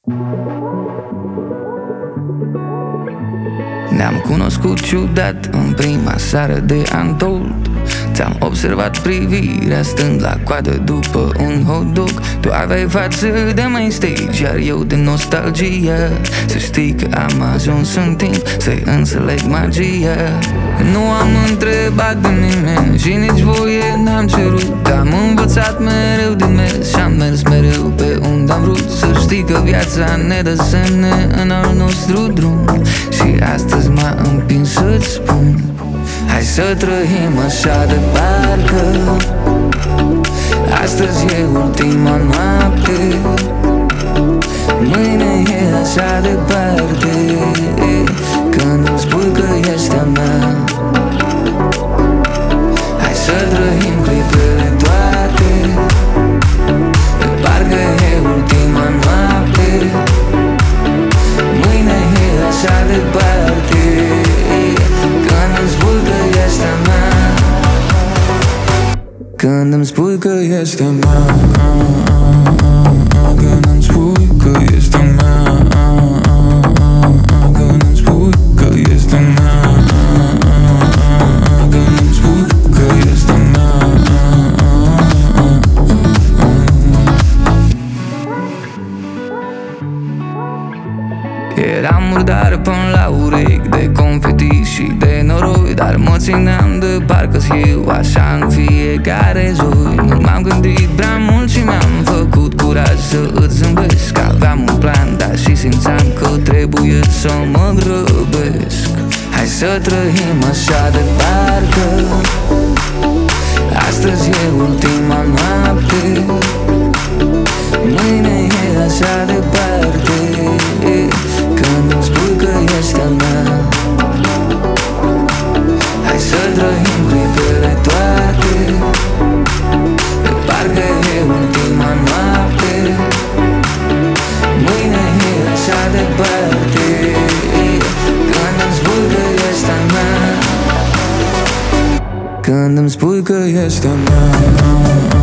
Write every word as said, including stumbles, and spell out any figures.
Ne-am cunoscut ciudat în prima seară de Untold. Ți-am observat privirea stând la coadă după un hot dog. Tu aveai față de main stage, iar eu de nostalgie. Să știi că am ajuns în timp să-i înțeleg magia. Nu am întrebat de nimeni și nici voie n-am cerut. Am învățat mereu din mers și am mers mereu pe unde am vrut. Să știi că viața ne dă semne în al nostru drum. Și astăzi m-a împins să-ți spun: hai să trăim așa de parcă astăzi e ultima noapte, mâine e așa departe, când îmi spui că ești a mea. Hai să trăim clipele toate, de parcă e ultima noapte, mâine e așa departe, când îmi spui că ești a mea. Când îmi spui că ești a mea, când îmi spui că ești a mea, când îmi spui că ești a mea, când îmi spui că ești a mea. Eram murdar până la urechi de confeti și de noroi, dar mă țineam de parcă-s eu așa în fiecare joi. Nu m-am gândit prea mult și mi-am făcut curaj să îți zâmbesc. Aveam un plan, dar și simțeam că trebuie să mă grăbesc. Hai să trăim așa de parcă astăzi e ultima noapte, mâine e așa departe, când îmi spui că ești a mea. Hai să trăim clipele toate, de parcă e ultima noapte, mâine e așa departe, când îmi spui că ești a mea. Când îmi spui că ești a mea.